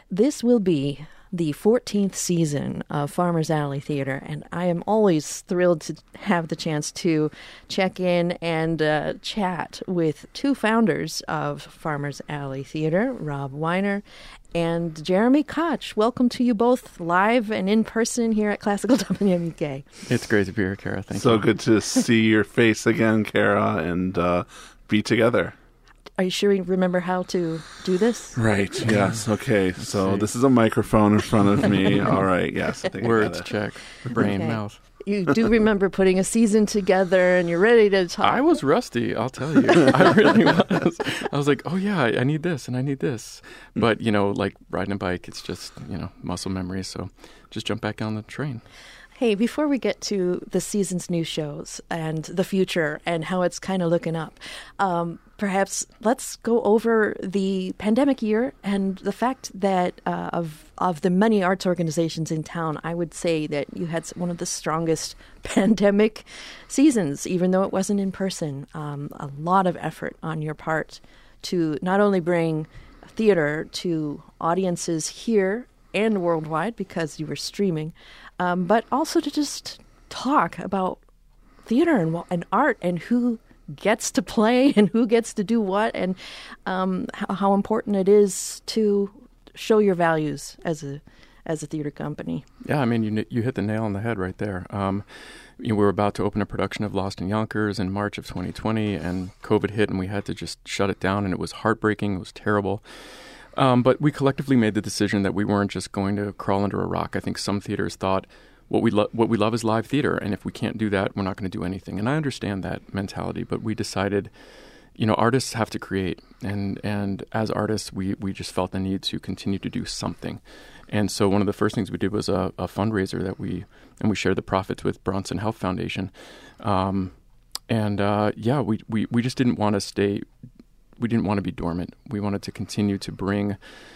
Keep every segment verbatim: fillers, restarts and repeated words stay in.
This will be the fourteenth season of Farmers Alley Theater, and I am always thrilled to have the chance to check in and uh, chat with two founders of Farmers Alley Theater, Rob Weiner and Jeremy Koch. Welcome to you both live and in person here at Classical W M U K. It's great to be here, Kara. Thank so you. So good to see your face again, Kara, and uh, be together. Are you sure you remember how to do this? Right, yes. Okay, so this is a microphone in front of me. All right, yes. I think Words check. Brain, okay. Mouth. You do remember putting a season together and you're ready to talk. I was rusty, I'll tell you. I really was. I was like, oh yeah, I, I need this and I need this. But, you know, like riding a bike, it's just, you know, muscle memory. So just jump back on the train. Hey, before we get to the season's new shows and the future and how it's kind of looking up, um, perhaps let's go over the pandemic year and the fact that uh, of of the many arts organizations in town, I would say that you had one of the strongest pandemic seasons, even though it wasn't in person. Um, a lot of effort on your part to not only bring theater to audiences here and worldwide because you were streaming, um, but also to just talk about theater and, and art and who gets to play and who gets to do what, and um, how, how important it is to show your values as a as a theater company. Yeah, I mean, you you hit the nail on the head right there. Um, you know, we were about to open a production of Lost in Yonkers in March of twenty twenty, and COVID hit, and we had to just shut it down, and it was heartbreaking. It was terrible. Um, but we collectively made the decision that we weren't just going to crawl under a rock. I think some theaters thought what we lo- what we love is live theater, and if we can't do that, we're not going to do anything. And I understand that mentality, but we decided, you know, artists have to create, and and as artists, we we just felt the need to continue to do something. And so one of the first things we did was a, a fundraiser that we and we shared the profits with Bronson Health Foundation, um, and uh, yeah, we, we we just didn't want to stay. We didn't want to be dormant. We wanted to continue to bring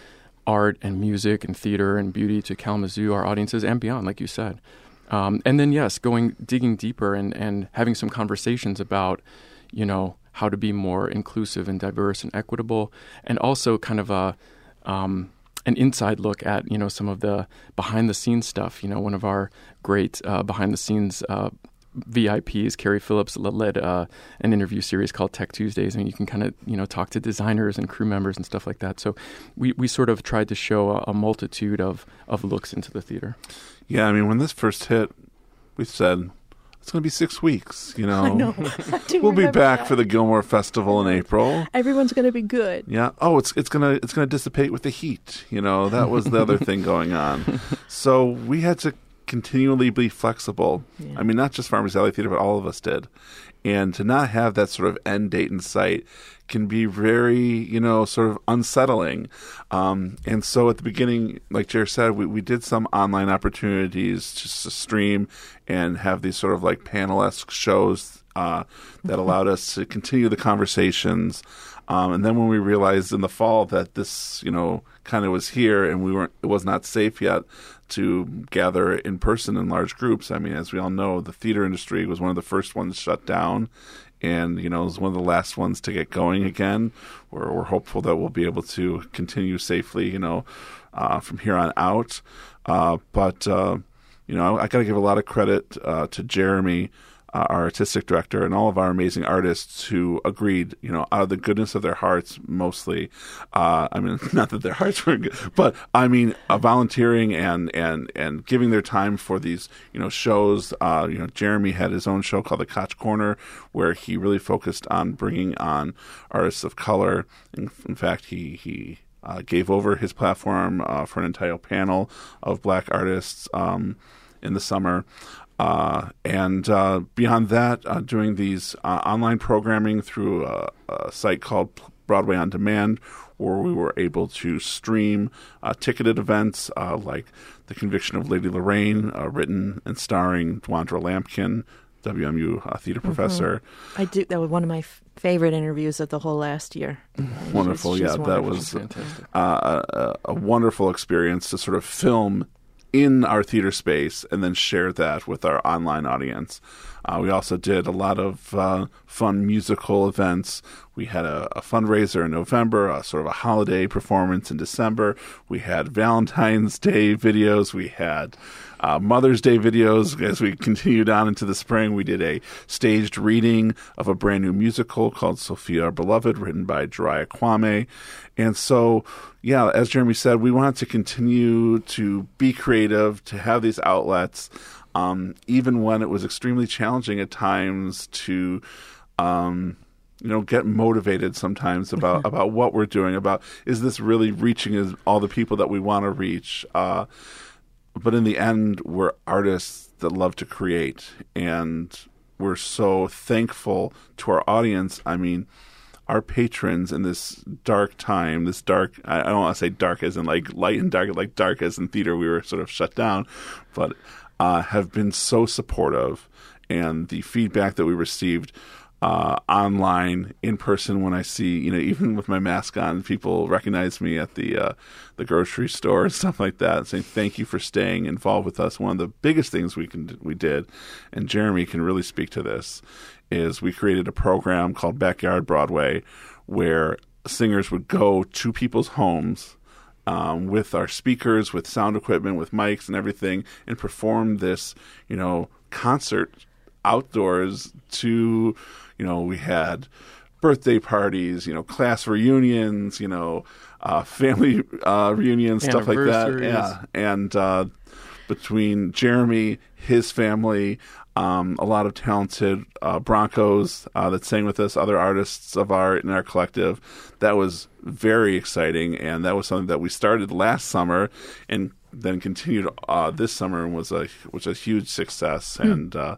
art and music and theater and beauty to Kalamazoo, our audiences, and beyond, like you said. Um, and then, yes, going digging deeper and, and having some conversations about, you know, how to be more inclusive and diverse and equitable, and also kind of a um, an inside look at, you know, some of the behind-the-scenes stuff. You know, one of our great uh, behind-the-scenes uh V I Ps, Carrie Phillips, led uh, an interview series called Tech Tuesdays, and you can kind of, you know, talk to designers and crew members and stuff like that. So we, we sort of tried to show a, a multitude of, of looks into the theater. Yeah, I mean, when this first hit, we said, it's going to be six weeks, you know. I know. I we'll be back that. for the Gilmore Festival in April. Everyone's going to be good. Yeah. Oh, it's it's gonna it's gonna dissipate with the heat. You know, that was the other thing going on. So we had to continually be flexible. Yeah. I mean, not just Farmers Alley Theater, but all of us did. And to not have that sort of end date in sight can be very, you know, sort of unsettling. Um, and so at the beginning, like Jer said, we, we did some online opportunities just to stream and have these sort of like panel-esque shows uh, that allowed us to continue the conversations. Um, and then when we realized in the fall that this, you know, kind of was here and we weren't, it was not safe yet to gather in person in large groups. I mean, as we all know, the theater industry was one of the first ones shut down, and, you know, it was one of the last ones to get going again. We're, we're hopeful that we'll be able to continue safely, you know, uh, from here on out. Uh, but, uh, you know, I, I got to give a lot of credit uh, to Jeremy, Uh, our artistic director, and all of our amazing artists who agreed, you know, out of the goodness of their hearts, mostly. Uh, I mean, not that their hearts were good, but I mean, uh, volunteering and, and, and giving their time for these, you know, shows. Uh, you know, Jeremy had his own show called The Koch Corner, where he really focused on bringing on artists of color. In, in fact, he he uh, gave over his platform uh, for an entire panel of Black artists um, in the summer. Uh, and uh, beyond that, uh, doing these uh, online programming through a, a site called Broadway On Demand, where we were able to stream uh, ticketed events uh, like The Conviction of Lady Lorraine, uh, written and starring Dwandra Lampkin, W M U uh, theater mm-hmm. professor. I do. That was one of my f- favorite interviews of the whole last year. Wonderful, she's, she's yeah. wonderful. That was uh, a, a wonderful experience to sort of film in our theater space and then share that with our online audience. Uh, we also did a lot of uh, fun musical events We had a, a fundraiser in November, a sort of a holiday performance in December. We had Valentine's Day videos. We had uh, Mother's Day videos. As we continued on into the spring, we did a staged reading of a brand new musical called Sophia Our Beloved, written by Jariah Kwame. And so, yeah, as Jeremy said, we wanted to continue to be creative, to have these outlets, um, even when it was extremely challenging at times to, um, you know, get motivated sometimes about, mm-hmm. about what we're doing, about is this really reaching as all the people that we want to reach? Uh, but in the end, we're artists that love to create, and we're so thankful to our audience. I mean, our patrons in this dark time, this dark, I don't want to say dark as in like light and dark, like dark as in theater, we were sort of shut down, but uh, have been so supportive. And the feedback that we received uh, online, in person, when I see, you know, even with my mask on, people recognize me at the uh, the grocery store and stuff like that, saying thank you for staying involved with us. One of the biggest things we can we did, and Jeremy can really speak to this, is we created a program called Backyard Broadway, where singers would go to people's homes um, with our speakers, with sound equipment, with mics and everything, and perform this, you know, concert outdoors to, you know, we had birthday parties, you know, class reunions, you know, uh, family uh, reunions, stuff like that. Yeah, and uh, between Jeremy, his family, Um, a lot of talented uh, Broncos uh, that sang with us, other artists of art in our collective. That was very exciting, and that was something that we started last summer and then continued uh, this summer, and was a was a huge success. Mm. And uh,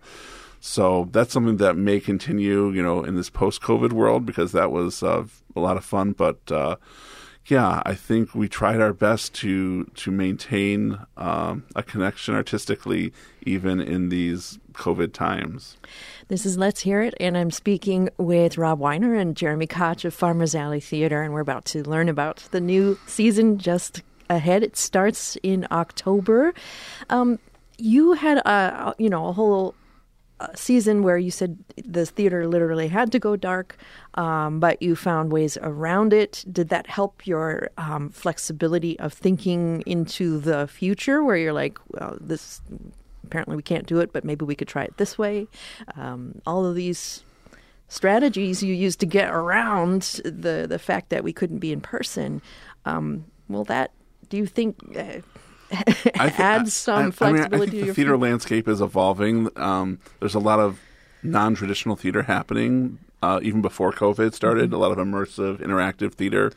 so that's something that may continue, you know, in this post-COVID world, because that was uh, a lot of fun. But uh, yeah, I think we tried our best to to maintain um, a connection artistically, even in these COVID times. This is Let's Hear It, and I'm speaking with Rob Weiner and Jeremy Koch of Farmers Alley Theater, and we're about to learn about the new season just ahead. It starts in October. Um, you had a you know a whole uh, season where you said the theater literally had to go dark, um, but you found ways around it. Did that help your um, flexibility of thinking into the future, where you're like, well, this. Apparently we can't do it, but maybe we could try it this way. Um, all of these strategies you used to get around the, the fact that we couldn't be in person. Um, will that, do you think, uh, th- add some I, flexibility I mean, I think to the your theater field? landscape is evolving. Um, there's a lot of non-traditional theater happening, uh, even before COVID started, mm-hmm. a lot of immersive, interactive theater.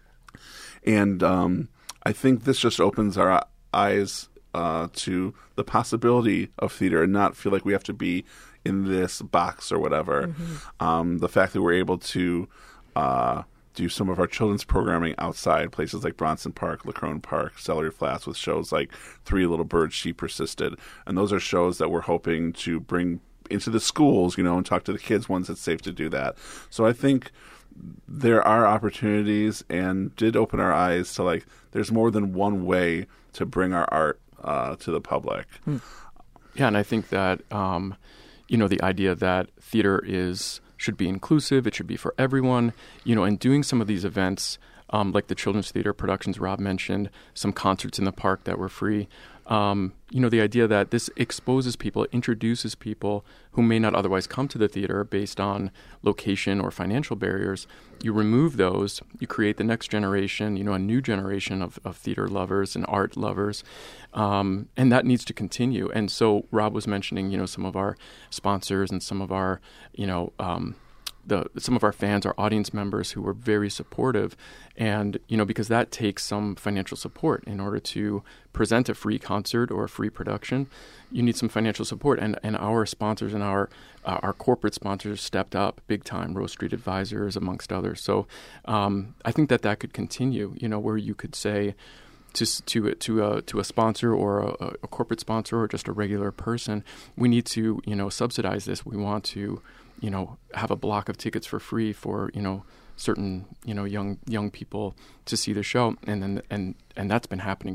And um, I think this just opens our eyes Uh, to the possibility of theater, and not feel like we have to be in this box or whatever. Mm-hmm. Um, the fact that we're able to uh, do some of our children's programming outside, places like Bronson Park, Lacrone Park, Celery Flats, with shows like Three Little Birds, She Persisted. And those are shows that we're hoping to bring into the schools, you know, and talk to the kids once it's safe to do that. So I think there are opportunities, and did open our eyes to, like, there's more than one way to bring our art Uh, to the public. Hmm. Yeah, and I think that, um, you know, the idea that theater is should be inclusive, it should be for everyone, you know, and doing some of these events, um, like the Children's Theater productions Rob mentioned, some concerts in the park that were free, um, you know, the idea that this exposes people, introduces people who may not otherwise come to the theater based on location or financial barriers. You remove those, you create the next generation, you know, a new generation of, of theater lovers and art lovers, um, and that needs to continue. And so Rob was mentioning, you know, some of our sponsors and some of our, you know, um, the some of our fans, our audience members who were very supportive, and you know, because that takes some financial support in order to present a free concert or a free production. You need some financial support, and, and our sponsors and our uh, our corporate sponsors stepped up big time. Rose Street Advisors, amongst others. So um, I think that that could continue. You know, where you could say to to to a to a sponsor or a, a corporate sponsor or just a regular person, we need to you know subsidize this. We want to you know have a block of tickets for free for you know certain you know young young people to see the show, and then and and that's been happening too.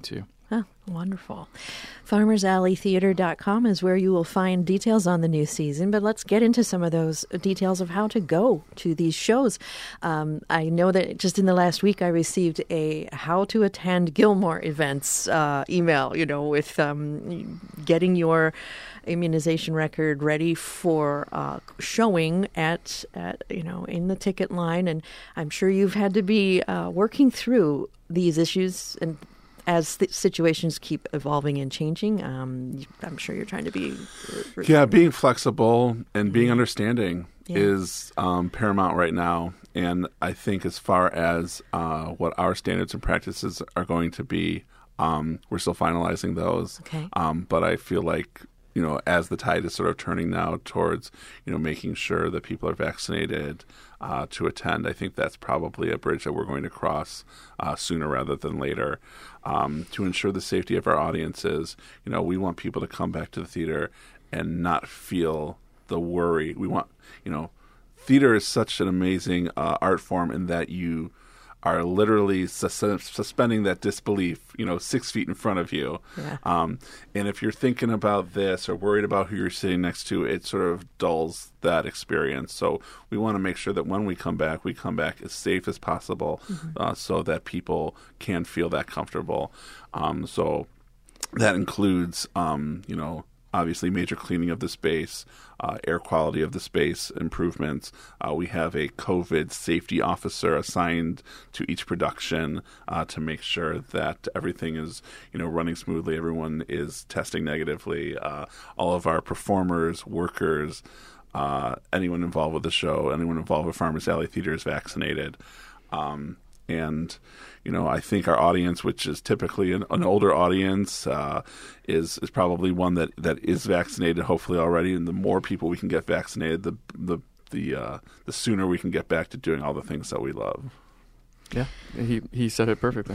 Oh, wonderful. farmers alley theater dot com is where you will find details on the new season, but let's get into some of those details of how to go to these shows. Um, I know that just in the last week I received a how to attend Gilmore events uh, email, you know, with um, getting your immunization record ready for uh, showing at, at, you know, in the ticket line. And I'm sure you've had to be uh, working through these issues and as the situations keep evolving and changing, um, I'm sure you're trying to be... Yeah, being flexible and being understanding yeah. is um, paramount right now. And I think as far as uh, what our standards and practices are going to be, um, we're still finalizing those. Okay. Um, but I feel like, you know, as the tide is sort of turning now towards, you know, making sure that people are vaccinated uh, to attend, I think that's probably a bridge that we're going to cross uh, sooner rather than later um, to ensure the safety of our audiences. You know, we want people to come back to the theater and not feel the worry. We want, you know, theater is such an amazing uh, art form in that you are literally sus- suspending that disbelief, you know, six feet in front of you. Yeah. Um, and if you're thinking about this or worried about who you're sitting next to, it sort of dulls that experience. So we want to make sure that when we come back, we come back as safe as possible mm-hmm. uh, so that people can feel that comfortable. Um, so that includes, um, you know, obviously major cleaning of the space, uh, air quality of the space improvements. Uh, we have a COVID safety officer assigned to each production uh, to make sure that everything is, you know, running smoothly. Everyone is testing negatively. Uh, all of our performers, workers, uh, anyone involved with the show, anyone involved with Farmers Alley Theater is vaccinated. Um, And, you know, I think our audience, which is typically an, an older audience, uh, is is probably one that, that is vaccinated, hopefully already. And the more people we can get vaccinated, the the the uh, the sooner we can get back to doing all the things that we love. Yeah, he he said it perfectly.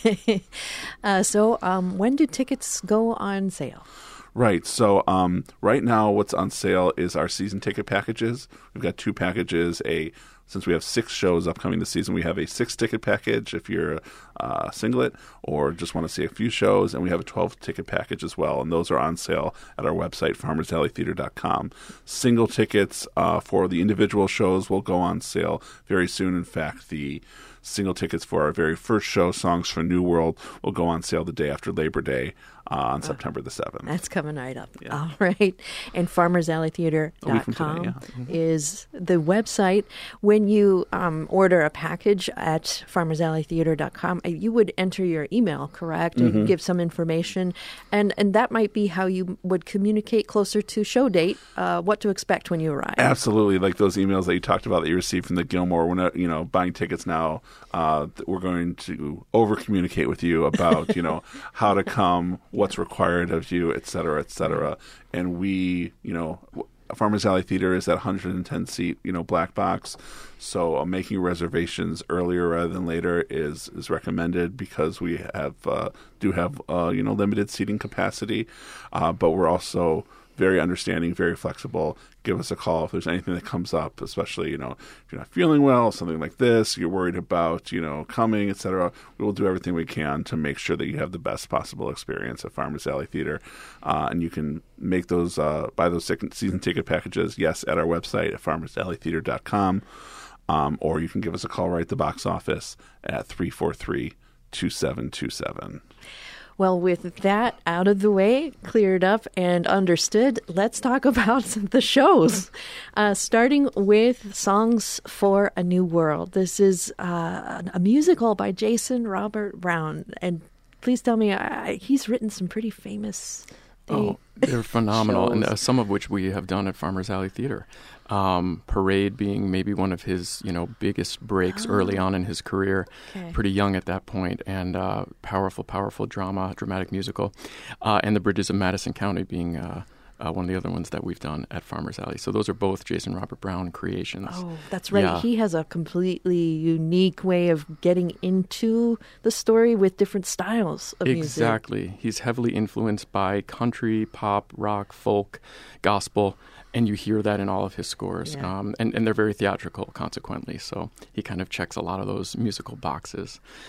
uh, so, um, when do tickets go on sale? Right. So um, right now what's on sale is our season ticket packages. We've got two packages. A Since we have six shows upcoming this season, we have a six-ticket package if you're a singlet or just want to see a few shows, and we have a twelve-ticket package as well, and those are on sale at our website, farmers alley theater dot com. Single tickets uh, for the individual shows will go on sale very soon. In fact, the single tickets for our very first show, Songs for New World, will go on sale the day after Labor Day uh, on oh, September the seventh. That's coming right up. Yeah. All right. And farmers alley theater dot com yeah. mm-hmm. is the website. When you um, order a package at farmers alley theater dot com, you would enter your email, correct? Mm-hmm. And give some information. And, and that might be how you would communicate closer to show date, uh, what to expect when you arrive. Absolutely. Like those emails that you talked about that you received from the Gilmore. We're not, you know, buying tickets now. Uh, we're going to over communicate with you about, you know, how to come, what's required of you, et cetera, et cetera. And we, you know, Farmers Alley Theater is that one hundred ten seat, you know, black box. So uh, making reservations earlier rather than later is, is recommended because we have uh, do have, uh, you know, limited seating capacity. Uh, but we're also very understanding, very flexible. Give us a call if there's anything that comes up, especially, you know, if you're not feeling well, something like this, you're worried about, you know, coming, et cetera. We will do everything we can to make sure that you have the best possible experience at Farmers Alley Theater. Uh, and you can make those, uh, buy those season ticket packages, yes, at our website at farmers alley theater dot com. Um, or you can give us a call right at the box office at three four three, two seven two seven. Well, with that out of the way, cleared up and understood, let's talk about the shows. Uh, starting with Songs for a New World. This is uh, a musical by Jason Robert Brown. And please tell me, uh, he's written some pretty famous Oh, they're phenomenal, and uh, some of which we have done at Farmers Alley Theater. Um, Parade being maybe one of his, you know, biggest breaks oh. early on in his career, okay. pretty young at that point, and uh, powerful, powerful drama, dramatic musical. Uh, and The Bridges of Madison County being uh, uh, one of the other ones that we've done at Farmers Alley. So those are both Jason Robert Brown creations. Oh, that's right. Yeah. He has a completely unique way of getting into the story with different styles of music. Exactly. He's heavily influenced by country, pop, rock, folk, gospel, and you hear that in all of his scores. Yeah. Um, and, and they're very theatrical, consequently. So he kind of checks a lot of those musical boxes.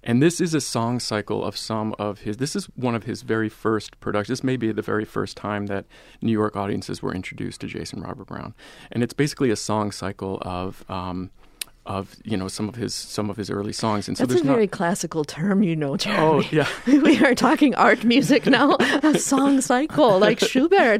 And this is a song cycle of some of his, this is one of his very first productions. This may be the very first time that New York audiences were introduced to Jason Robert Brown. And it's basically a song cycle of, um, of you know some of his some of his early songs, and so that's there's a very not... classical term, you know, Jeremy. Oh yeah, we are talking art music now. A song cycle like Schubert.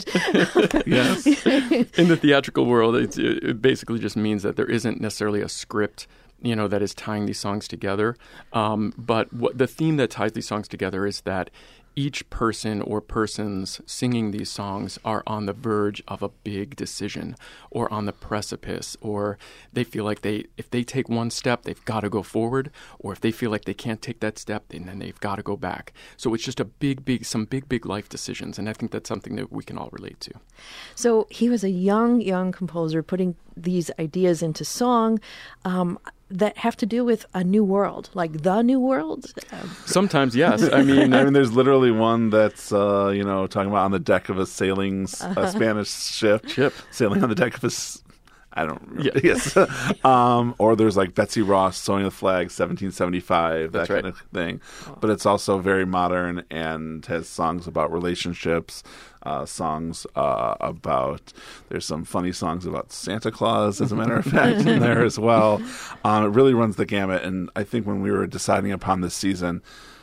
Yes. In the theatrical world, it's, it basically just means that there isn't necessarily a script, you know, that is tying these songs together. Um, but what the theme that ties these songs together is that each person or persons singing these songs are on the verge of a big decision or on the precipice, or they feel like they, if they take one step, they've got to go forward, or if they feel like they can't take that step, then, then they've got to go back. So it's just a big, big, some big, big life decisions. And I think that's something that we can all relate to. So he was a young, young composer putting these ideas into song. Um, that have to do with a new world, like the new world? Sometimes, yes. I mean, I mean, there's literally one that's, uh, you know, talking about on the deck of a sailing uh-huh. a Spanish ship, ship, sailing on the deck of a, I don't remember. Yeah. Yes. um, or there's like Betsy Ross sewing the flag, seventeen seventy-five, that that's kind right. of thing. Oh. But it's also very modern and has songs about relationships, uh, songs uh, about, there's some funny songs about Santa Claus, as a matter of fact, in there as well. Um, it really runs the gamut. And I think when we were deciding upon this season,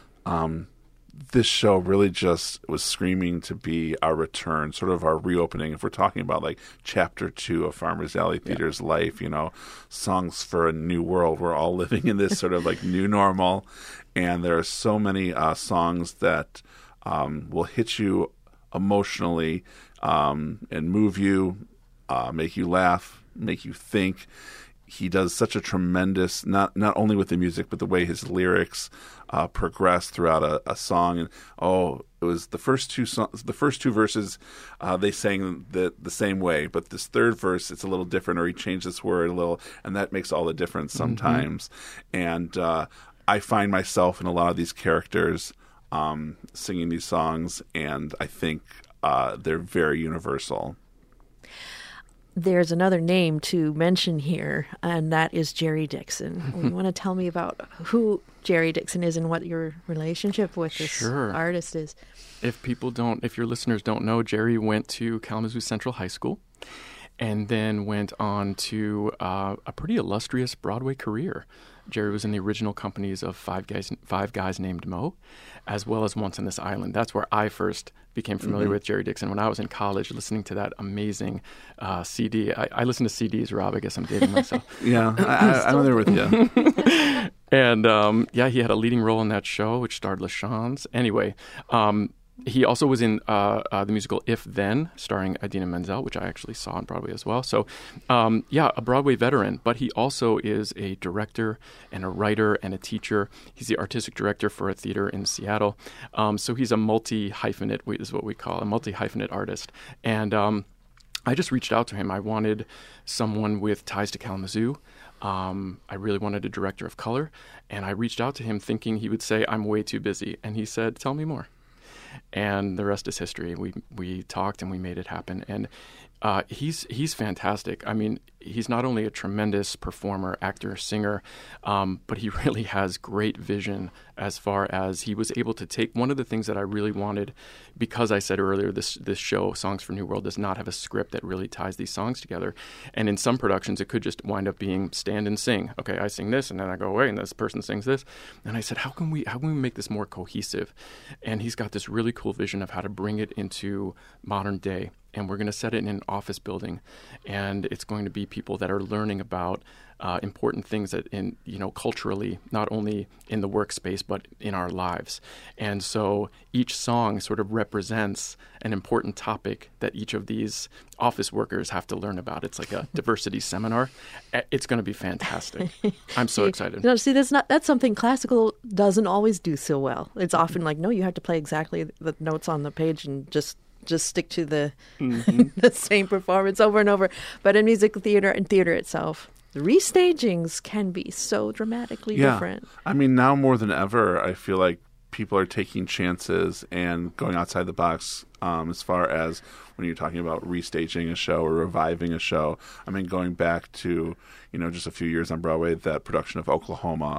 um, this show really just was screaming to be our return, sort of our reopening. If we're talking about like chapter two of Farmers Alley Theater's yeah. life, you know, songs for a new world. We're all living in this sort of like new normal. And there are so many uh, songs that um, will hit you emotionally um, and move you, uh, make you laugh, make you think. He does such a tremendous, not not only with the music, but the way his lyrics uh, progress throughout a, a song. And oh, it was the first two songs, the first two verses, uh, they sang the the same way, but this third verse, it's a little different, or he changed this word a little, and that makes all the difference sometimes. Mm-hmm. And uh, I find myself in a lot of these characters um, singing these songs, and I think uh, they're very universal. There's another name to mention here, and that is Jerry Dixon. You want to tell me about who Jerry Dixon is and what your relationship with this sure. artist is? If people don't, if your listeners don't know, Jerry went to Kalamazoo Central High School and then went on to uh, a pretty illustrious Broadway career. Jerry was in the original companies of Five Guys, Five Guys Named Mo, as well as Once on This Island. That's where I first became familiar mm-hmm. with Jerry Dixon when I was in college, listening to that amazing uh, C D. I, I listen to C Ds, Rob. I guess I'm dating myself. yeah, I, I'm there with you. And um, yeah, he had a leading role in that show, which starred LaChanze. Anyway, um, he also was in uh, uh, the musical If Then, starring Idina Menzel, which I actually saw on Broadway as well. So, um, yeah, a Broadway veteran, but he also is a director and a writer and a teacher. He's the artistic director for a theater in Seattle. Um, so he's a multi-hyphenate, is what we call a multi-hyphenate artist. And um, I just reached out to him. I wanted someone with ties to Kalamazoo. Um, I really wanted a director of color. And I reached out to him thinking he would say, I'm way too busy. And he said, tell me more. And the rest is history. We we talked and we made it happen. And uh, he's he's fantastic. I mean, he's not only a tremendous performer, actor, singer, um, but he really has great vision as far as he was able to take one of the things that I really wanted, because I said earlier, this this show, Songs for New World, does not have a script that really ties these songs together. And in some productions, it could just wind up being stand and sing. Okay, I sing this, and then I go away, and this person sings this. And I said, how can we how can we make this more cohesive? And he's got this really cool vision of how to bring it into modern day. And we're going to set it in an office building, and it's going to be people that are learning about uh, important things that, in you know, culturally, not only in the workspace but in our lives. And so each song sort of represents an important topic that each of these office workers have to learn about. It's like a diversity seminar. It's going to be fantastic. I'm so excited. You know, see, that's not that's something classical doesn't always do so well. It's often like, no, you have to play exactly the notes on the page and just. just stick to the mm-hmm. the same performance over and over. But in musical theater and theater itself, the restagings can be so dramatically yeah. different. I mean, now more than ever, I feel like people are taking chances and going outside the box um, as far as when you're talking about restaging a show or reviving a show. I mean, going back to, you know, just a few years on Broadway, that production of Oklahoma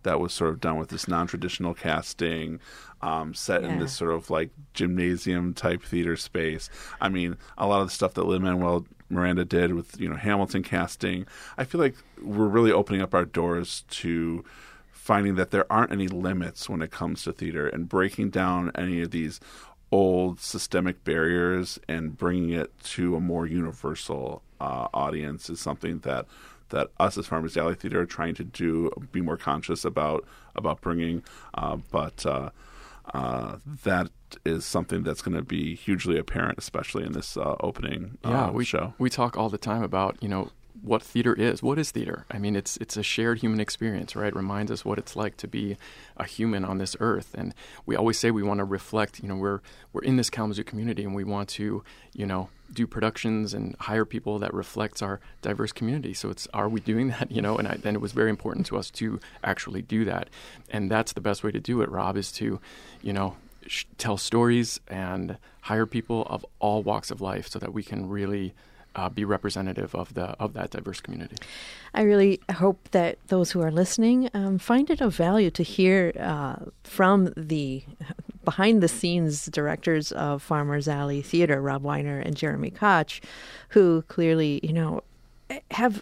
that was sort of done with this non-traditional casting, um, set Yeah. in this sort of like gymnasium type theater space. I mean, a lot of the stuff that Lin-Manuel Miranda did with, you know, Hamilton casting, I feel like we're really opening up our doors to finding that there aren't any limits when it comes to theater, and breaking down any of these old systemic barriers and bringing it to a more universal uh, audience is something that that us as Farmers Alley Theater are trying to do, be more conscious about about bringing. Uh, but uh, uh, that is something that's going to be hugely apparent, especially in this uh, opening uh, yeah, we, show. We talk all the time about, you know, what theater is. What is theater? I mean, it's it's a shared human experience, right? It reminds us what it's like to be a human on this earth. And we always say we want to reflect, you know, we're we're in this Kalamazoo community, and we want to, you know, do productions and hire people that reflects our diverse community. So it's, are we doing that? You know, and I, then it was very important to us to actually do that. And that's the best way to do it, Rob, is to, you know, sh- tell stories and hire people of all walks of life so that we can really Uh, be representative of the of that diverse community. I really hope that those who are listening um, find it of value to hear uh, from the behind-the-scenes directors of Farmers Alley Theater, Rob Weiner and Jeremy Koch, who clearly, you know, have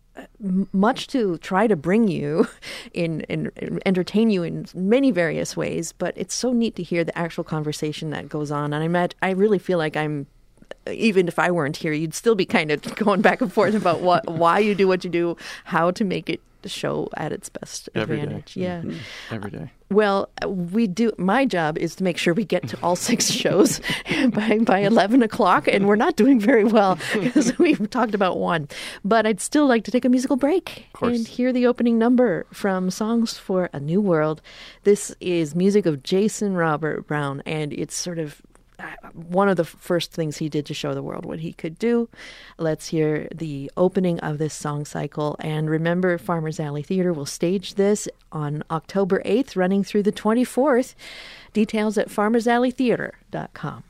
much to try to bring you in and entertain you in many various ways. But it's so neat to hear the actual conversation that goes on, and I met, I really feel like I'm. Even if I weren't here, you'd still be kind of going back and forth about what, why you do what you do, how to make it show at its best Every advantage. day. Yeah, Mm-hmm. Every day. Well, we do. My job is to make sure we get to all six shows by by eleven o'clock, and we're not doing very well because we've talked about one. But I'd still like to take a musical break and hear the opening number from Songs for a New World. This is music of Jason Robert Brown, and it's sort of one of the first things he did to show the world what he could do. Let's hear the opening of this song cycle. And remember, Farmers Alley Theater will stage this on October eighth, running through the twenty-fourth. Details at farmers alley theater dot com.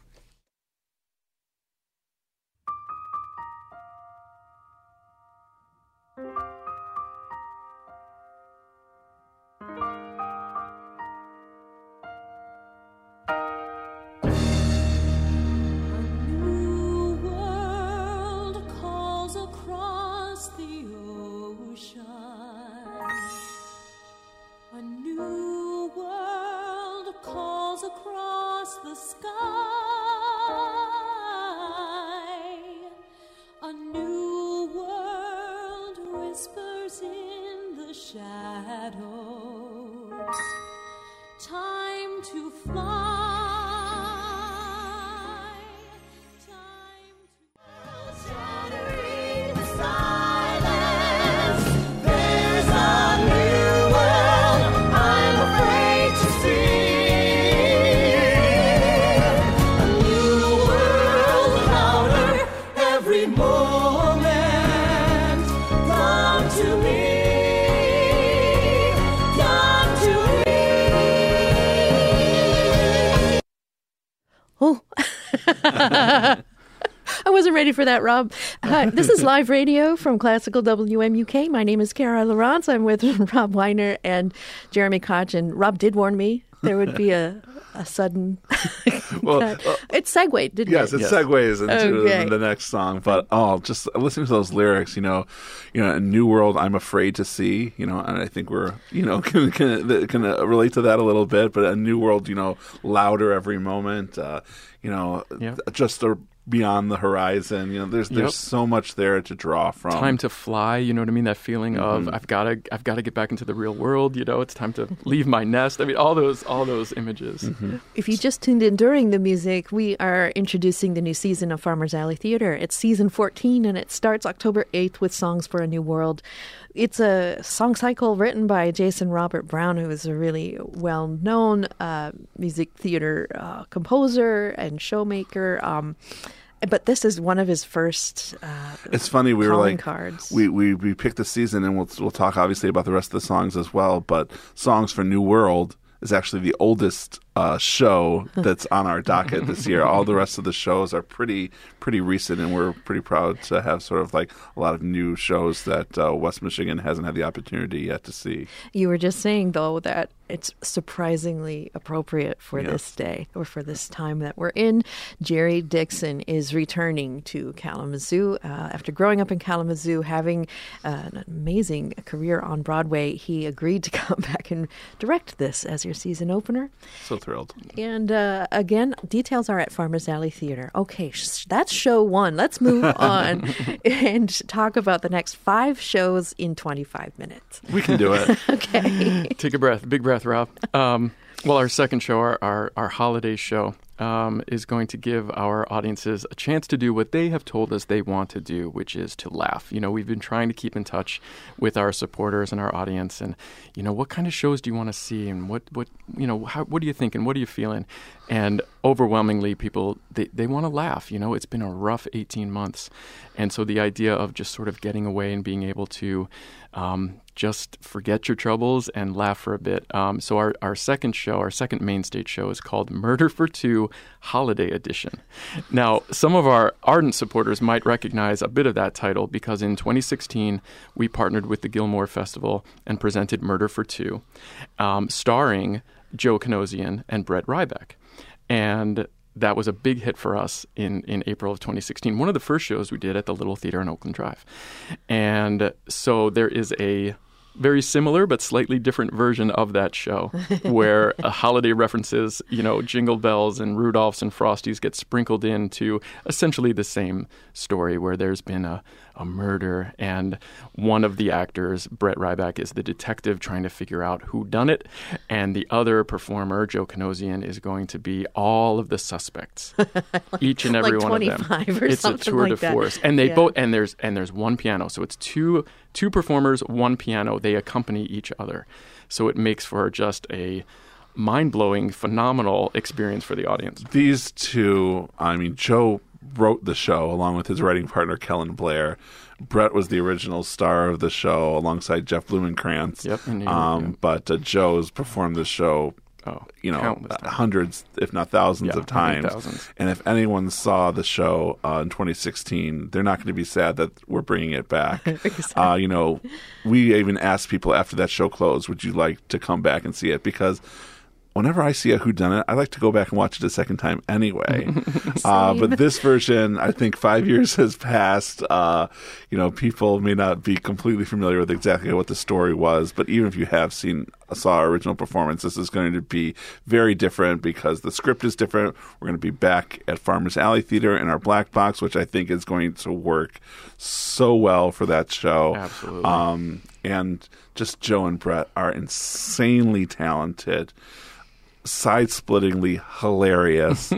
I wasn't ready for that, Rob. Hi, this is live radio from Classical W M U K. My name is Cara Lawrence. I'm with Rob Weiner and Jeremy Koch. And Rob did warn me there would be a, a sudden well, uh, it segued, didn't yes, it? Yes, it segues into okay. the next song. But oh, just listening to those lyrics, you know, you know, a new world I'm afraid to see, you know, and I think we're, you know, can can, can relate to that a little bit. But a new world, you know, louder every moment, uh, you know, yep. just a beyond the horizon, you know, there's there's yep. so much there to draw from. Time to fly, you know what I mean? That feeling mm-hmm. of I've got to I've got to get back into the real world. You know, it's time to leave my nest. I mean, all those all those images. Mm-hmm. If you just tuned in during the music, we are introducing the new season of Farmers Alley Theater. It's season fourteen, and it starts October eighth with Songs for a New World. It's a song cycle written by Jason Robert Brown, who is a really well-known uh, music theater uh, composer and showmaker. Um, but this is one of his first. Uh, it's funny we were like cards. we we we picked the season, and we'll we'll talk obviously about the rest of the songs as well. But Songs for New World is actually the oldest uh, show that's on our docket this year. All the rest of the shows are pretty pretty recent, and we're pretty proud to have sort of like a lot of new shows that uh, West Michigan hasn't had the opportunity yet to see. You were just saying, though, that it's surprisingly appropriate for Yeah. this day or for this time that we're in. Jerry Dixon is returning to Kalamazoo. Uh, after growing up in Kalamazoo, having uh, an amazing career on Broadway, he agreed to come back and direct this as your season opener. So thrilled. And uh, again, details are at Farmers Alley Theater. Okay, sh- that's show one. Let's move on and talk about the next five shows in twenty-five minutes. We can do it. Okay. Take a breath, big breath, Rob. Um, well, our second show, our, our, our holiday show, um, is going to give our audiences a chance to do what they have told us they want to do, which is to laugh. You know, we've been trying to keep in touch with our supporters and our audience, and you know, what kind of shows do you want to see, and what, what you know, how, what are you thinking, what are you feeling? And overwhelmingly, people they, they want to laugh. You know, it's been a rough eighteen months, and so the idea of just sort of getting away and being able to um, just forget your troubles and laugh for a bit. Um, so our, our second show, our second main stage show is called Murder for Two Holiday Edition. Now, some of our ardent supporters might recognize a bit of that title because in twenty sixteen, we partnered with the Gilmore Festival and presented Murder for Two, um, starring Joe Kanosian and Brett Ryback. And that was a big hit for us in, in April of twenty sixteen. One of the first shows we did at the Little Theater on Oakland Drive. And so there is a very similar but slightly different version of that show where uh, holiday references, you know, Jingle Bells and Rudolphs and Frosties get sprinkled into essentially the same story where there's been a, a murder and one of the actors, Brett Ryback, is the detective trying to figure out who done it, and the other performer, Joe Kanosian, is going to be all of the suspects, each and every like one of them. twenty-five or it's something a tour like de that. force, and they Yeah. both and there's and there's one piano, so it's two two performers, one piano. They accompany each other, so it makes for just a mind-blowing, phenomenal experience for the audience. These two, I mean, Joe wrote the show along with his writing partner, Kellen Blair. Brett was the original star of the show alongside Jeff Blumenkrantz. Yep, in New York, um, yeah. But uh, Joe's performed the show, Oh, you know, countless times. hundreds, if not thousands Yeah, of I think times. thousands. And if anyone saw the show uh, in twenty sixteen, they're not going to be sad that we're bringing it back. uh, you know, we even asked people after that show closed, would you like to come back and see it? Because whenever I see a whodunit, I like to go back and watch it a second time anyway. uh, but this version, I think five years has passed. Uh, you know, people may not be completely familiar with exactly what the story was, but even if you have seen saw our original performance, this is going to be very different because the script is different. We're going to be back at Farmers Alley Theater in our black box, which I think is going to work so well for that show. Absolutely. Um, and just Joe and Brett are insanely talented, side-splittingly hilarious.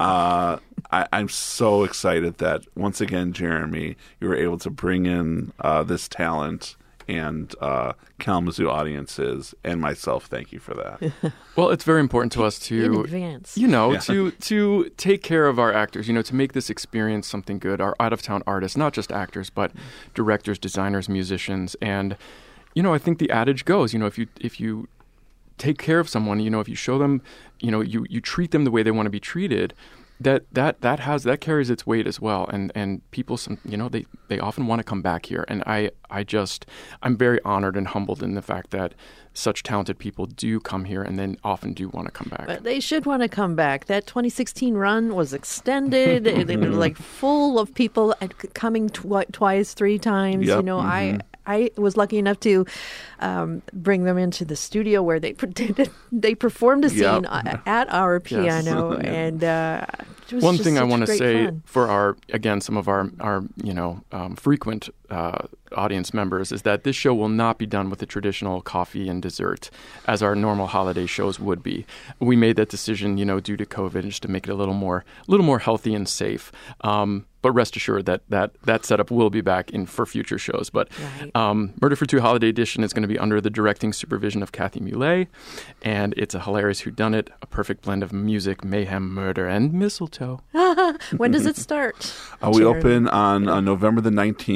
uh, I, I'm so excited that, once again, Jeremy, you were able to bring in uh, this talent and uh, Kalamazoo audiences and myself. Thank you for that. Well, it's very important to us to, In advance. you know, Yeah. to to take care of our actors, you know, to make this experience something good. Our out-of-town artists, not just actors, but directors, designers, musicians. And, you know, I think the adage goes, you know, if you if you take care of someone, you know, if you show them, you know, you, you treat them the way they want to be treated, that that that has that carries its weight as well. And and people, some you know, they, they often want to come back here. And I I just I'm very honored and humbled in the fact that such talented people do come here and then often do want to come back. But they should want to come back. That twenty sixteen run was extended. They were like full of people and c- coming twi- twice, three times. Yep. You know, I I was lucky enough to um, bring them into the studio where they did, they performed a scene Yep. uh, at our piano, Yes. and uh, it was One just thing I such want to great say fun. for our, again, some of our, our you know, um, frequent uh, audience members is that this show will not be done with the traditional coffee and dessert as our normal holiday shows would be. We made that decision, you know, due to COVID, just to make it a little more, a little more healthy and safe. Um, but rest assured that that that setup will be back in for future shows. But Right. um, Murder for Two Holiday Edition is going to be under the directing supervision of Kathy Muley, and it's a hilarious whodunit, a perfect blend of music, mayhem, murder, and mistletoe. When does it start? Uh, we Jeremy? open on uh, November the nineteenth. So that's the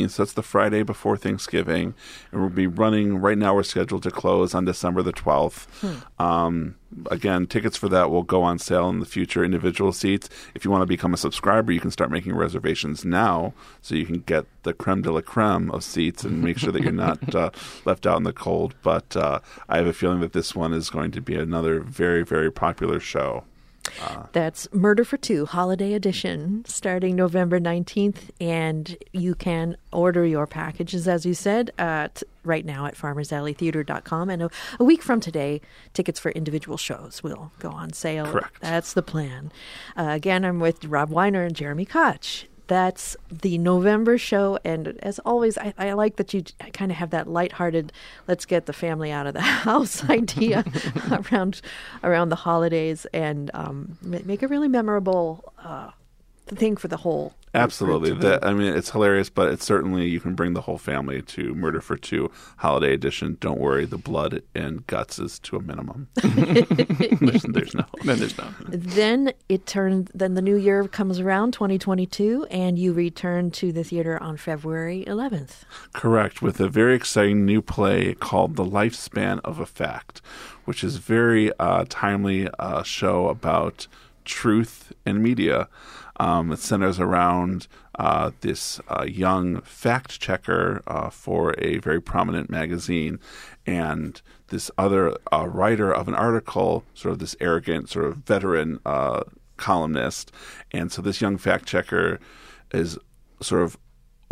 the Friday before Thanksgiving, and we'll be running. Right now, we're scheduled to close on December the twelfth. Hmm. Um, again, tickets for that will go on sale in the future, individual seats. If you want to become a subscriber, you can start making reservations now, so you can get the creme de la creme of seats and make sure that you're not uh, left out in the cold. But uh, I have a feeling that this one is going to be another very, very popular show. Uh, That's Murder for Two Holiday Edition, starting November nineteenth, and you can order your packages, as you said, at right now at farmers alley theater dot com. And a, a week from today, tickets for individual shows will go on sale. Correct. That's the plan. Uh, again, I'm with Rob Weiner and Jeremy Koch. That's the November show, and as always, I, I like that you kind of have that lighthearted, let's get the family out of the house idea around around the holidays, and um, make a really memorable uh, thing for the whole. Absolutely. That, I mean, it's hilarious, but it's certainly, you can bring the whole family to Murder for Two Holiday Edition. Don't worry, the blood and guts is to a minimum. there's, there's no. Then there's no. Then it turned. Then the new year comes around, twenty twenty-two, and you return to the theater on February eleventh. Correct, with a very exciting new play called The Lifespan of a Fact, which is very uh, timely uh, show about truth and media. Um, it centers around uh, this uh, young fact checker uh, for a very prominent magazine, and this other uh, writer of an article, sort of this arrogant, sort of veteran uh, columnist. And so this young fact checker is sort of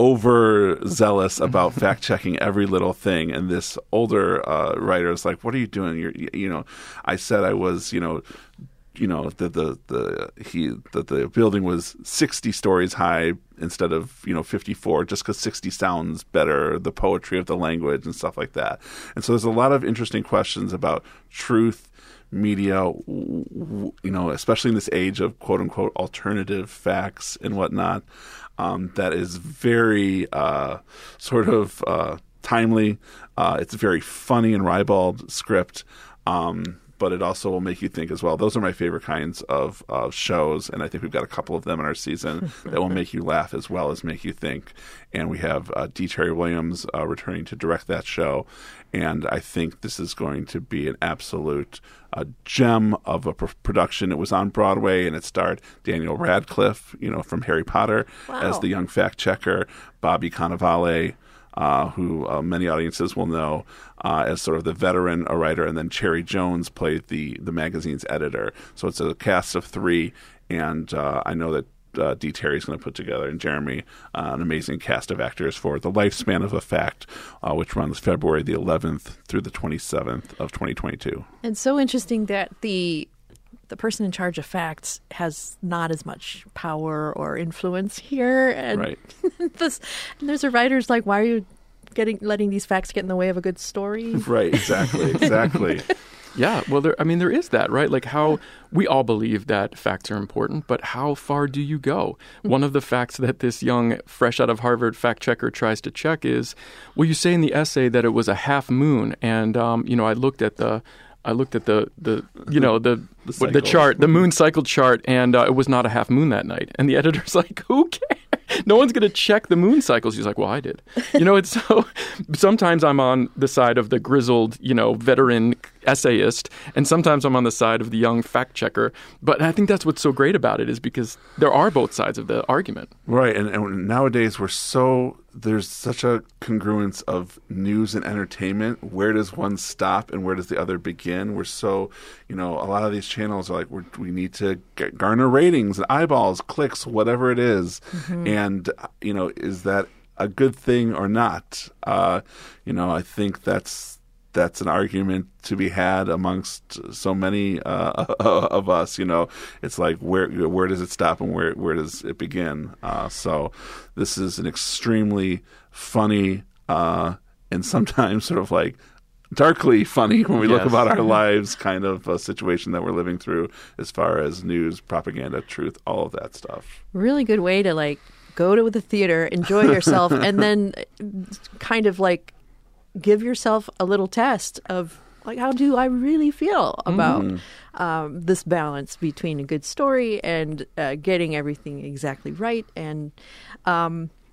overzealous about fact checking every little thing, and this older uh, writer is like, "What are you doing? You're, you know, I said I was, you know." You know, that the, the he that the building was sixty stories high instead of, you know, fifty-four, just because sixty sounds better, the poetry of the language and stuff like that. And so there's a lot of interesting questions about truth, media, you know, especially in this age of quote unquote alternative facts and whatnot. Um, that is very uh, sort of uh, timely. Uh, it's a very funny and ribald script. Um, but it also will make you think as well. Those are my favorite kinds of uh, shows, and I think we've got a couple of them in our season that will make you laugh as well as make you think. And we have uh, D. Terry Williams uh, returning to direct that show, and I think this is going to be an absolute uh, gem of a pr- production. It was on Broadway, and it starred Daniel Radcliffe, you know, from Harry Potter, wow. as the young fact checker, Bobby Cannavale, Uh, who uh, many audiences will know uh, as sort of the veteran a writer, and then Cherry Jones played the the magazine's editor. So it's a cast of three, and uh, I know that uh, D. Terry's going to put together, and Jeremy, uh, an amazing cast of actors for The Lifespan of a Fact, uh, which runs February the eleventh through the twenty-seventh of twenty twenty-two. And so interesting that the the person in charge of facts has not as much power or influence here. And right. this, and there's a writer's like, why are you getting letting these facts get in the way of a good story? Right, exactly, exactly. Yeah, well, there, I mean, there is that, right? Like how we all believe that facts are important, but how far do you go? One of the facts that this young, fresh out of Harvard fact checker tries to check is, well, you say in the essay that it was a half moon, and, um, you know, I looked at the... I looked at the, the you know, the the, what, the chart, the moon cycle chart, and uh, it was not a half moon that night. And the editor's like, who cares? No one's going to check the moon cycles. He's like, well, I did. You know, it's so sometimes I'm on the side of the grizzled, you know, veteran essayist, and sometimes I'm on the side of the young fact checker. But I think that's what's so great about it, is because there are both sides of the argument. Right. And, and nowadays we're so, there's such a congruence of news and entertainment. Where does one stop and where does the other begin? We're so, you know, a lot of these channels are like, we're, we need to get, garner ratings and eyeballs, clicks, whatever it is. Mm-hmm. And, you know, is that a good thing or not? Uh, you know, I think that's, that's an argument to be had amongst so many uh, of us. You know, it's like, where where does it stop and where where does it begin? Uh, so this is an extremely funny uh, and sometimes sort of like darkly funny when we yes. look about our lives kind of a situation that we're living through as far as news, propaganda, truth, all of that stuff. Really good way to like go to the theater, enjoy yourself, and then kind of like give yourself a little test of like, how do I really feel about mm. um, this balance between a good story and uh, getting everything exactly right. And um,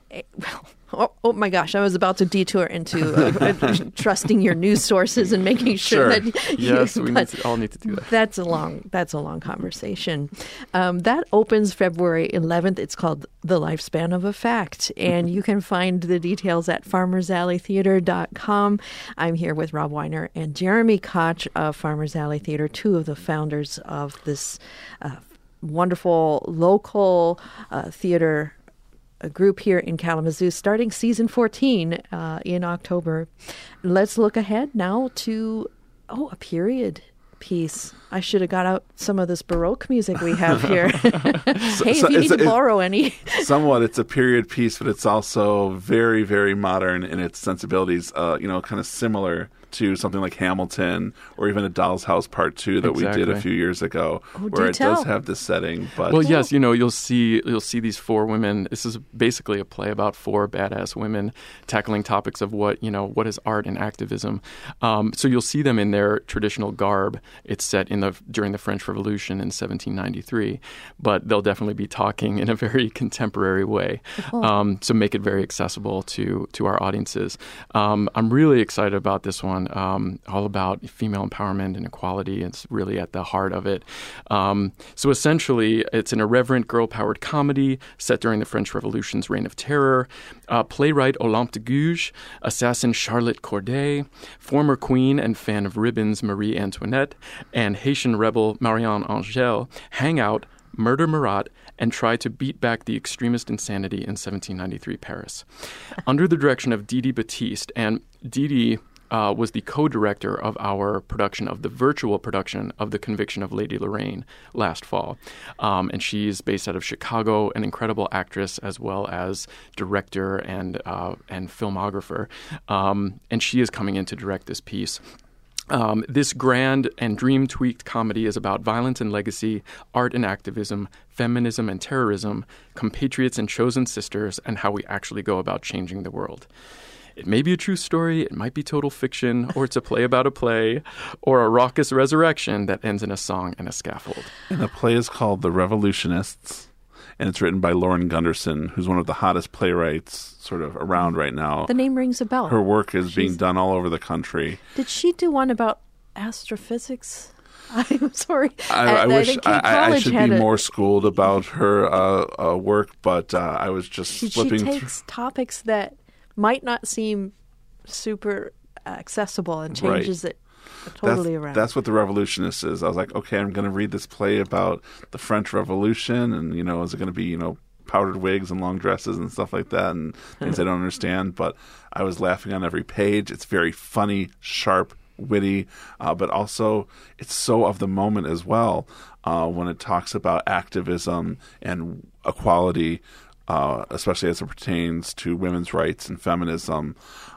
well, oh, oh my gosh, I was about to detour into uh, trusting your news sources and making sure, Sure. that Yes, you, we but need to, all need to do that. That's a long that's a long conversation. Um, that opens February eleventh. It's called The Lifespan of a Fact, and you can find the details at farmers alley theater dot com. I'm here with Rob Weiner and Jeremy Koch of Farmers Alley Theater, two of the founders of this uh, wonderful local uh, theater a group here in Kalamazoo, starting season fourteen uh, in October. Let's look ahead now to, oh, a period piece. I should have got out some of this Baroque music we have here. Hey, so if you need a, to borrow any. Somewhat, it's a period piece, but it's also very, very modern in its sensibilities, uh, you know, kind of similar to something like Hamilton or even A Doll's House Part Two that Exactly. we did a few years ago, Oh, where do it tell. does have this setting. But Well, yes, you know, you'll see you'll see these four women. This is basically a play about four badass women tackling topics of what, you know, what is art and activism. Um, so you'll see them in their traditional garb. It's set in the during the French Revolution in seventeen ninety-three, but they'll definitely be talking in a very contemporary way. Um, so make it very accessible to to our audiences. Um, I'm really excited about this one. Um, all about female empowerment and equality. It's really at the heart of it. Um, so essentially, it's an irreverent girl-powered comedy set during the French Revolution's reign of terror. Uh, playwright Olympe de Gouges, assassin Charlotte Corday, former queen and fan of ribbons Marie Antoinette, and Haitian rebel Marianne Angel hang out, murder Marat, and try to beat back the extremist insanity in seventeen ninety-three Paris. Under the direction of Didi Batiste, and Didi Uh, was the co-director of our production of the virtual production of The Conviction of Lady Lorraine last fall. Um, and she's based out of Chicago, an incredible actress as well as director and uh, and filmographer. Um, and she is coming in to direct this piece. Um, this grand and dream-tweaked comedy is about violence and legacy, art and activism, feminism and terrorism, compatriots and chosen sisters, and how we actually go about changing the world. It may be a true story, it might be total fiction, or it's a play about a play, or a raucous resurrection that ends in a song and a scaffold. And the play is called The Revolutionists, and it's written by Lauren Gunderson, who's one of the hottest playwrights sort of around right now. The name rings a bell. Her work is She's- being done all over the country. Did she do one about astrophysics? I'm sorry. I, I, wish think Kate I, I College should had be a- more schooled about her uh, uh, work, but uh, I was just She, she flipping through. takes topics that might not seem super accessible and Right. changes it totally that's, around. That's what The Revolutionists is. I was like, okay, I'm going to read this play about the French Revolution, and, you know, is it going to be, you know, powdered wigs and long dresses and stuff like that and things I don't understand? But I was laughing on every page. It's very funny, sharp, witty, uh, but also it's so of the moment as well uh, when it talks about activism and equality, uh, especially as it pertains to women's rights and feminism.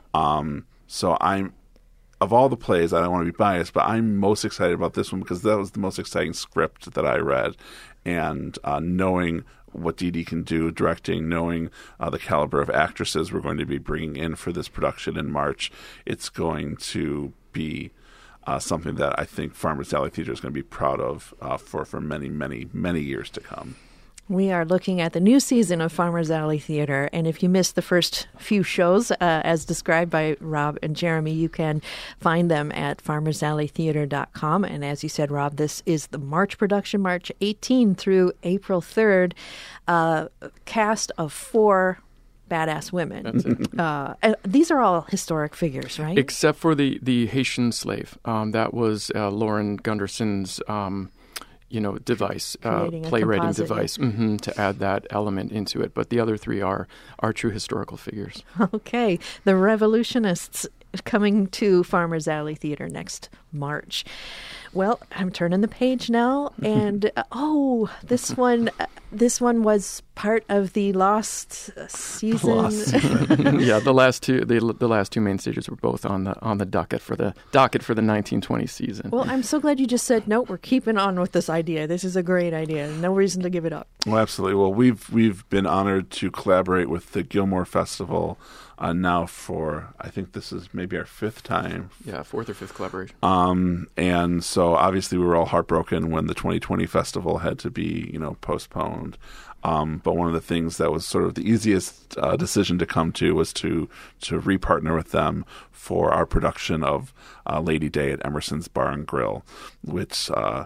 Um, so I'm, of all the plays, I don't want to be biased, but I'm most excited about this one because that was the most exciting script that I read. And uh, knowing what Didi can do, directing, knowing uh, the caliber of actresses we're going to be bringing in for this production in March, it's going to be uh, something that I think Farmers Alley Theater is going to be proud of uh, for, for many, many, many years to come. We are looking at the new season of Farmers Alley Theater, and if you missed the first few shows, uh, as described by Rob and Jeremy, you can find them at farmers alley theater dot com. And as you said, Rob, this is the March production, March eighteenth through April third, uh, cast of four badass women. That's it. Uh, and these are all historic figures, right? Except for the, the Haitian slave. Um, that was uh, Lauren Gunderson's um, you know, device, uh, Creating a playwriting composite, device, hmm to add that element into it. But the other three are are true historical figures. Okay. The Revolutionists coming to Farmers Alley Theater next March. Well, I'm turning the page now, and uh, oh, this one, uh, this one was part of the Lost season. Lost. Yeah, the last two the the last two main stages were both on the on the docket for the docket for the nineteen twenty season. Well, I'm so glad you just said no. We're keeping on with this idea. This is a great idea. No reason to give it up. Well, absolutely. Well, we've we've been honored to collaborate with the Gilmore Festival uh, now for, I think this is maybe our fifth time. Yeah, fourth or fifth collaboration. Um, Um, and so obviously we were all heartbroken when the twenty twenty festival had to be, you know, postponed. Um, but one of the things that was sort of the easiest uh, decision to come to was to to repartner with them for our production of uh, Lady Day at Emerson's Bar and Grill, which uh,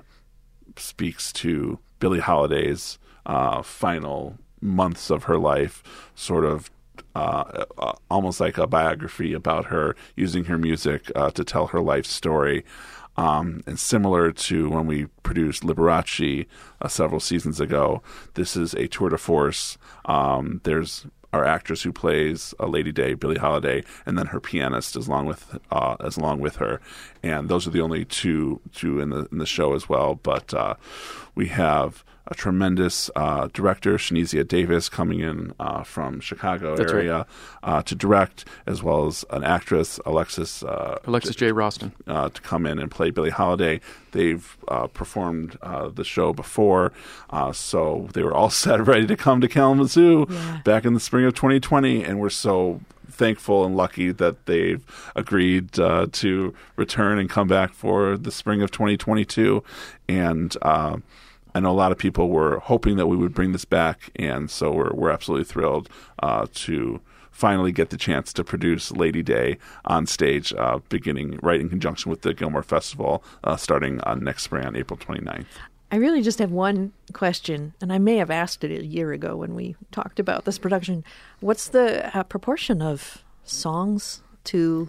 speaks to Billie Holiday's uh, final months of her life, sort of uh, uh, almost like a biography about her, using her music uh, to tell her life story. Um, and similar to when we produced Liberace uh, several seasons ago, this is a tour de force. Um, there's our actress who plays uh, Lady Day, Billie Holiday, and then her pianist as long with uh, as along with her, and those are the only two two in the in the show as well. But uh, we have a tremendous uh, director, Shanizia Davis, coming in uh, from Chicago That's area right. uh, to direct, as well as an actress, Alexis uh, Alexis J. Roston, uh, to come in and play Billie Holiday. They've uh, performed uh, the show before, uh, so they were all set, ready to come to Kalamazoo yeah. back in the spring of twenty twenty, and we're so thankful and lucky that they've agreed uh, to return and come back for the spring of twenty twenty-two. And uh, I know a lot of people were hoping that we would bring this back, and so we're we're absolutely thrilled uh, to finally get the chance to produce Lady Day on stage, uh, beginning right in conjunction with the Gilmore Festival, uh, starting on next spring on April twenty-ninth. I really just have one question, and I may have asked it a year ago when we talked about this production. What's the uh, proportion of songs to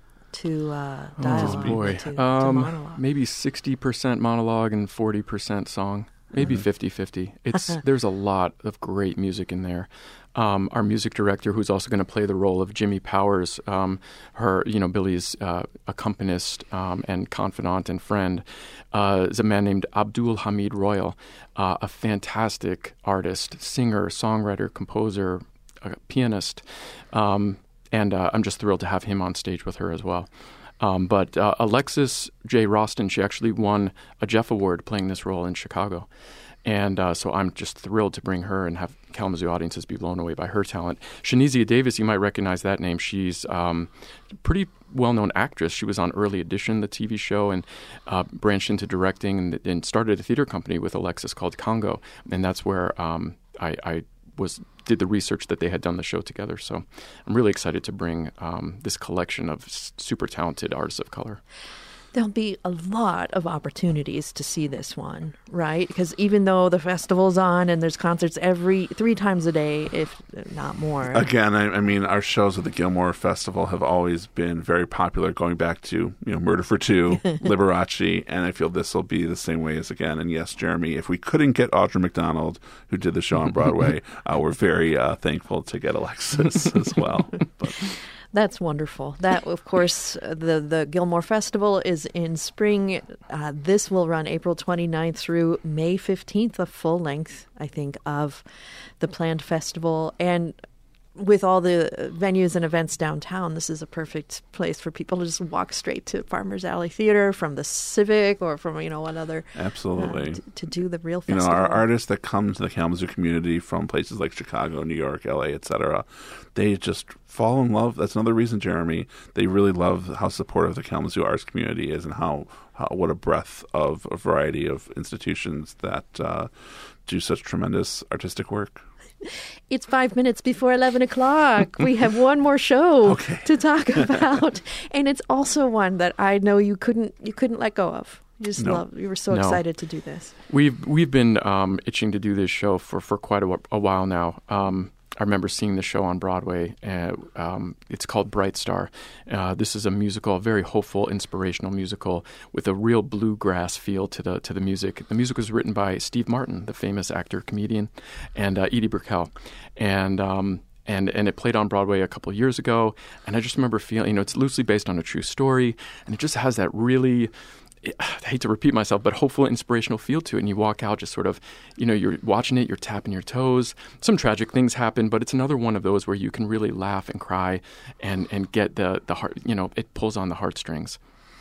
to uh, dialogue? Oh boy, to, to um, monologue? maybe sixty percent monologue and forty percent song. Maybe fifty-fifty. It's there's a lot of great music in there. Um, our music director, who's also going to play the role of Jimmy Powers, um, her, you know, Billie's uh, accompanist um, and confidant and friend, uh, is a man named Abdul Hamid Royal, uh, a fantastic artist, singer, songwriter, composer, uh, pianist, um, and uh, I'm just thrilled to have him on stage with her as well. Um, but uh, Alexis J. Roston, she actually won a Jeff Award playing this role in Chicago. And uh, so I'm just thrilled to bring her and have Kalamazoo audiences be blown away by her talent. Shanizia Davis, you might recognize that name. She's um, a pretty well-known actress. She was on Early Edition, the T V show, and uh, branched into directing and, and started a theater company with Alexis called Congo. And that's where um, I, I was did the research that they had done the show together. So I'm really excited to bring um, this collection of super talented artists of color. There'll be a lot of opportunities to see this one, right? Because even though the festival's on and there's concerts every three times a day, if not more. Again, I, I mean, our shows at the Gilmore Festival have always been very popular, going back to, you know, Murder for Two, Liberace, and I feel this will be the same way as again. And yes, Jeremy, if we couldn't get Audra McDonald, who did the show on Broadway, uh, we're very uh, thankful to get Alexis as well. But. That's wonderful. That, of course, the, the Gilmore Festival is in spring. Uh, this will run April twenty-ninth through May fifteenth, a full length, I think, of the planned festival. And with all the venues and events downtown, this is a perfect place for people to just walk straight to Farmers Alley Theater from the Civic or from, you know, what other. Absolutely. Uh, t- to do the real you festival. know, our artists that come to the Kalamazoo community from places like Chicago, New York, L A, et cetera, they just fall in love. That's another reason, Jeremy. They really love how supportive the Kalamazoo arts community is and how, how what a breadth of a variety of institutions that uh, do such tremendous artistic work. It's five minutes before eleven o'clock. We have one more show okay. to talk about, and it's also one that I know you couldn't you couldn't let go of. You just no. love. You were so no. excited to do this. We've we've been um, itching to do this show for, for quite a, a while now. Um, I remember seeing the show on Broadway. And, um, it's called Bright Star. Uh, this is a musical, a very hopeful, inspirational musical with a real bluegrass feel to the to the music. The music was written by Steve Martin, the famous actor, comedian, and uh, Edie Brickell. And um, and and it played on Broadway a couple of years ago. And I just remember feeling, you know, it's loosely based on a true story, and it just has that really, I hate to repeat myself, but hopeful, inspirational feel to it. And you walk out just sort of, you know, you're watching it, you're tapping your toes. Some tragic things happen, but it's another one of those where you can really laugh and cry and, and get the, the heart, you know, it pulls on the heartstrings.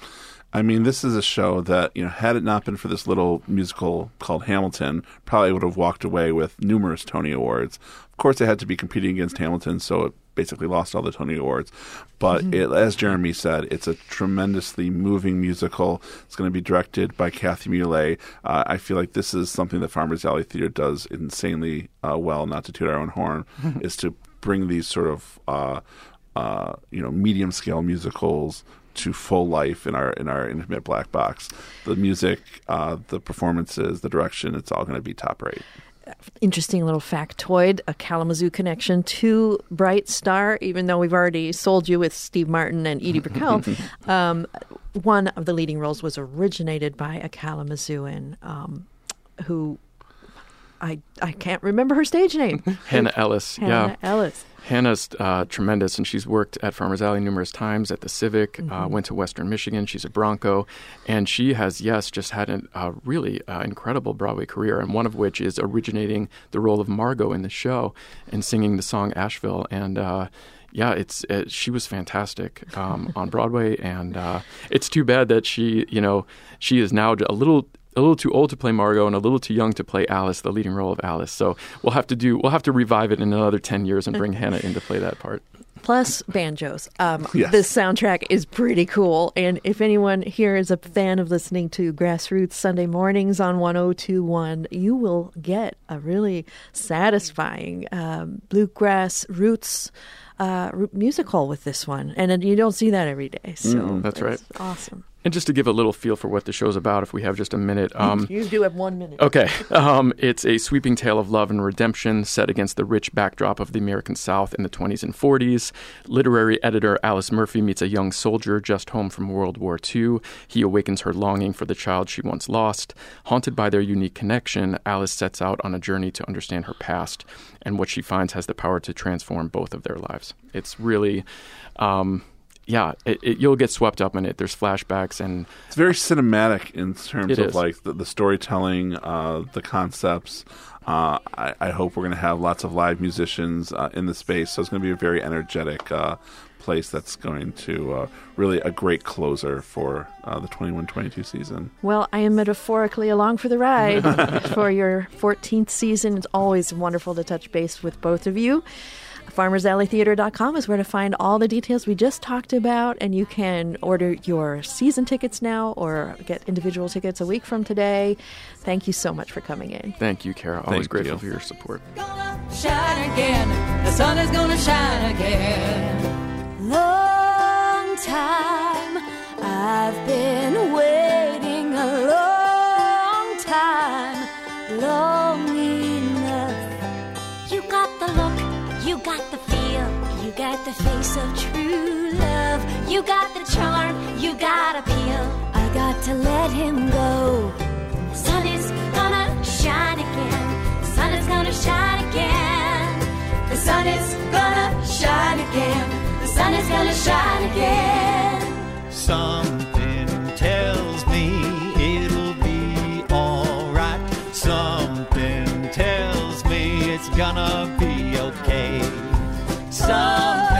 I mean, this is a show that, you know, had it not been for this little musical called Hamilton, probably would have walked away with numerous Tony Awards. Of course, it had to be competing against Hamilton, so it basically lost all the Tony Awards. But Mm-hmm. it, as Jeremy said, it's a tremendously moving musical. It's going to be directed by Kathy Muley. Uh, I feel like this is something that Farmers Alley Theater does insanely uh, well, not to toot our own horn, is to bring these sort of uh, uh, you know medium-scale musicals to full life in our in our intimate black box. The music, uh, the performances, the direction, it's all going to be top rate. Interesting little factoid, a Kalamazoo connection to Bright Star, even though we've already sold you with Steve Martin and Edie Brickell. um, one of the leading roles was originated by a Kalamazooan um, who I I can't remember her stage name. Hannah Ellis. Hannah yeah. Ellis. Hannah's uh, tremendous, and she's worked at Farmers Alley numerous times, at the Civic, Mm-hmm. uh, went to Western Michigan. She's a Bronco, and she has, yes, just had a uh, really uh, incredible Broadway career, and one of which is originating the role of Margot in the show and singing the song Asheville. And uh, yeah, it's it, she was fantastic um, on Broadway, and uh, it's too bad that she, you know, she is now a little. a little too old to play Margot and a little too young to play Alice, the leading role of Alice. So we'll have to do we'll have to revive it in another ten years and bring Hannah in to play that part. Plus banjos. Um, Yes. This soundtrack is pretty cool. And if anyone here is a fan of listening to Grassroots Sunday mornings on one oh two point one, you will get a really satisfying um, bluegrass roots uh, musical with this one. And you don't see that every day. So Mm, that's right. Awesome. And just to give a little feel for what the show's about, if we have just a minute. Um, You do have one minute. Okay. Um, it's a sweeping tale of love and redemption set against the rich backdrop of the American South in the twenties and forties. Literary editor Alice Murphy meets a young soldier just home from World War Two. He awakens her longing for the child she once lost. Haunted by their unique connection, Alice sets out on a journey to understand her past, and what she finds has the power to transform both of their lives. It's really... Um, Yeah, it, it, you'll get swept up in it. There's flashbacks, and It's very cinematic in terms It of is. like the, the storytelling, uh, the concepts. Uh, I, I hope we're going to have lots of live musicians uh, in the space, so it's going to be a very energetic uh, place that's going to uh, really a great closer for uh, the twenty-one twenty-two season. Well, I am metaphorically along for the ride for your fourteenth season. It's always wonderful to touch base with both of you. farmers alley theater dot com is where to find all the details we just talked about, and you can order your season tickets now or get individual tickets a week from today. Thank you so much for coming in. thank you, Kara. Always Thank grateful you. for your support. Gonna shine again. The sun is gonna shine again. Long time I've been waiting, a long time, long enough. You got the look, you got the feel, you got the face of true love. You got the charm, you got appeal. I got to let him go. The sun is gonna shine again. The sun is gonna shine again. The sun is gonna shine again. The sun is gonna shine again. Something tells me it'll be alright. Something tells me it's gonna be okay. Something